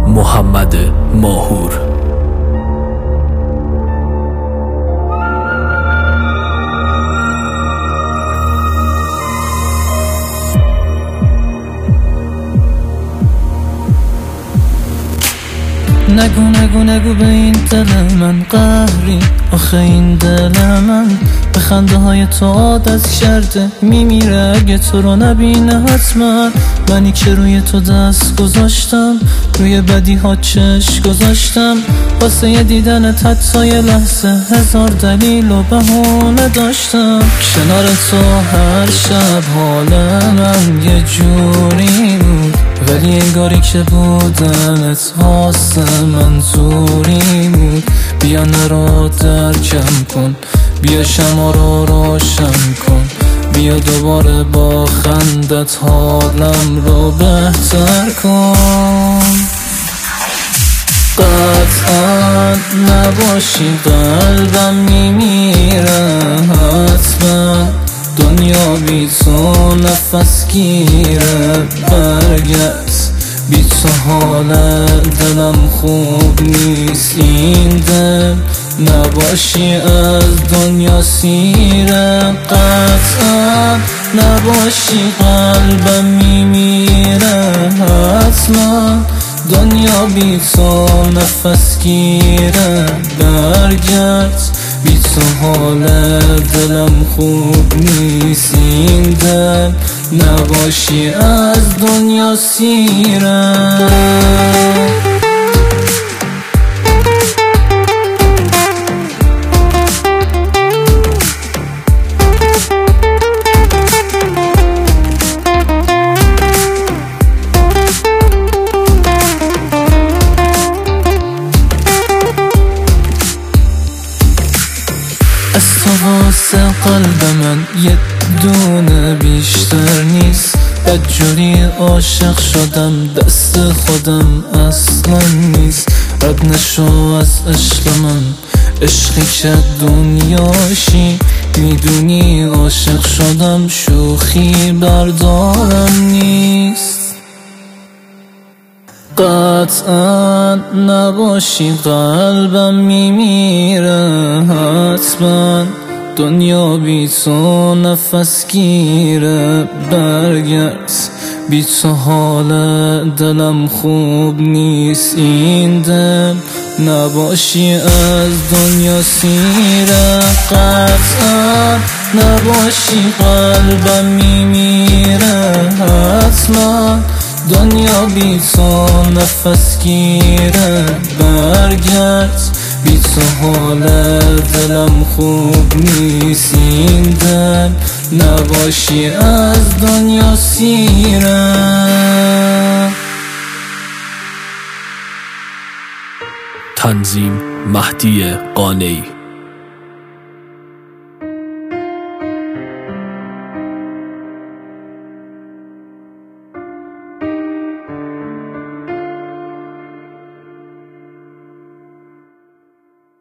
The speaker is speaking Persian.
محمد ماهور. نگو نگو نگو به این دل من قهری، آخه این دل من به خنده های تو عادت کرده، میمیره اگه تو رو نبینه حتما. منی که روی تو دست گذاشتم، روی بدی ها چشم گذاشتم، واسه یه دیدنت حتی یه لحظه هزار دلیل و بهونه داشتم. کنار تو هر شب حال من یه جوری بود، ولی انگاری که بودنت واسه منظوری بود. بیا نرو درکم کن، بیا شما رو روشن کن، بیا دوباره با خندت حالم رو بهتر کن. قطعا نباشی قلبم میمیره حتما، دنیا بی تو نفس گیره. برگرد بی تو حال دلم خوب نیست، این دل نباشی از دنیا سیره. قطعا نباشی قلبم میمیره حتما، دنیا بی تو نفس گیره. برگرد بی تو حال دلم خوب نیست، این دل نباشی از دنیا سیره. از تو واسه قلب من یه دونه بیشتر نیست، بدجوری عاشق شدم دست خودم اصلا نیست. رد نشو از عشق من، عشقی که دنیاشی، میدونی عاشق شدم شوخی بردارم نیست. قطعا نباشی قلبم میمیره حتما، دنیا بی تو نفس گیره. برگرد بی تو حال دلم خوب نیست، این دل نباشی از دنیا سیره. قطعا نباشی قلبم میمیره حتما، دنیا بی تو نفس گیره. برگرد بی تو حال دلم خوب نیست، این دل نباشی از دنیا سیره. تنظیم مهدی قانعی.